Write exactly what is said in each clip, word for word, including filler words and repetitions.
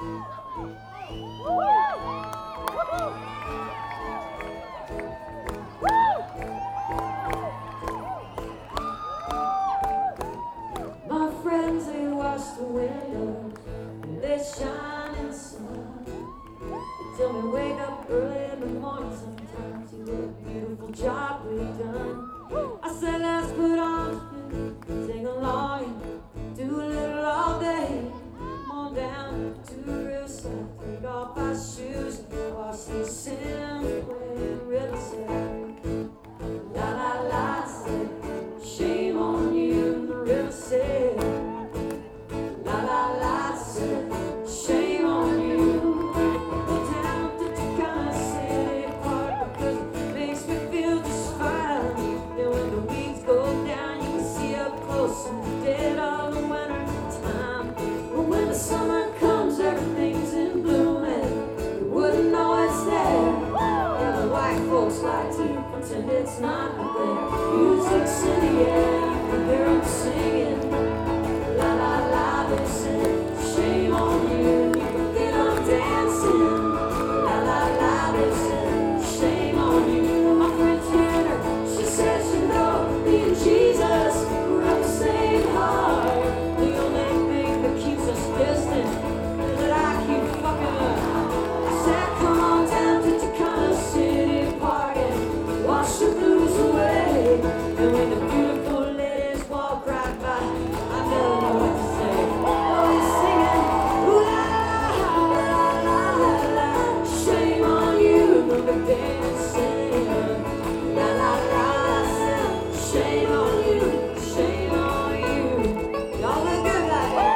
My friends, they wash the windows and they shine in the sun. They tell me wake up early in the morning sometimes. You what a beautiful job we've done. I said let's put on the sing along and do a little all day. Come on down to the riverside, take off our shoes and wash these sins away in the riverside. La la la, said, shame on you, the river said. La la la, said, shame on you. Go down to Tacoma City Park because it makes me feel just fine. Then when the weeds go down, you can see up close and dead all the winter time. But when the summer comes, everything's in bloom and you wouldn't know it's there. And the white folks like to pretend it's not there. Music's in the air, you hear 'em singing. La la la, they say, shame on you. You can get on dancing. La la la, they say, shame on you. My friend Tanner, she says, you know, me and Jesus, we're of the same heart. The only thing that keeps us distant is that I keep fucking her. I said, come on down to Tacoma City Park and wash the blues away. And when the beautiful ladies walk right by, I never know what to say. Oh, he's singing, ooh la la la la la. Shame on you, no big dancing. La la la, I said, shame on you, shame on you. Y'all look good like that.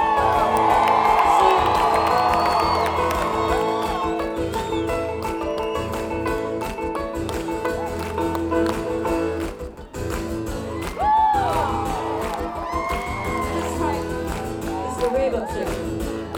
That's right. It's the rave up section.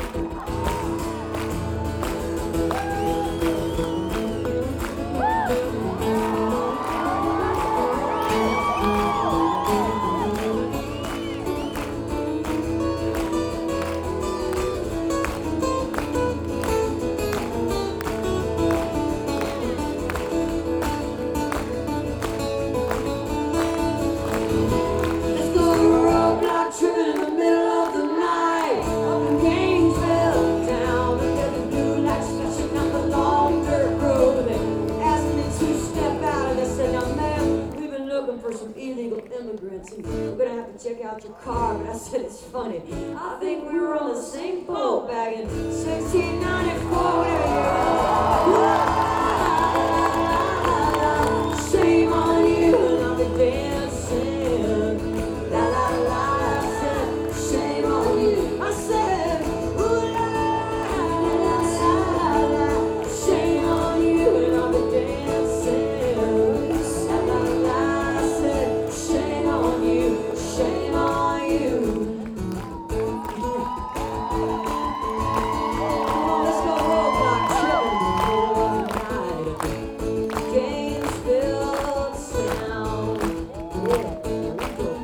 Let's go roadblock tripping in the middle of the night. Up in Gainesville, down under the blue lights, flashing down the long dirt road. They asked me to step out, and I said, now ma'am, we've been looking for some illegal immigrants, and we're gonna have to check out your car. But I said, it's funny, I think we were on the same boat back in sixteen ninety-four, whatever year it was. Shame on you, and I'll be dancing. La la la, I said, shame on you. I said, ooh la la la la la. Shame on you, and I'll be dancing. La la la, I said, shame on you, shame on you. Let's go roadblock tripping in the middle of the night. Gainesville sound. Yeah, here we go.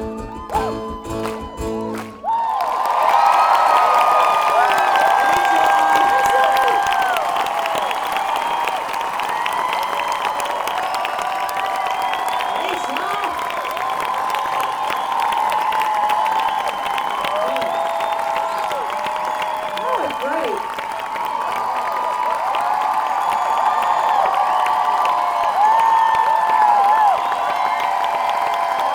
Thanks, y'all. That was great.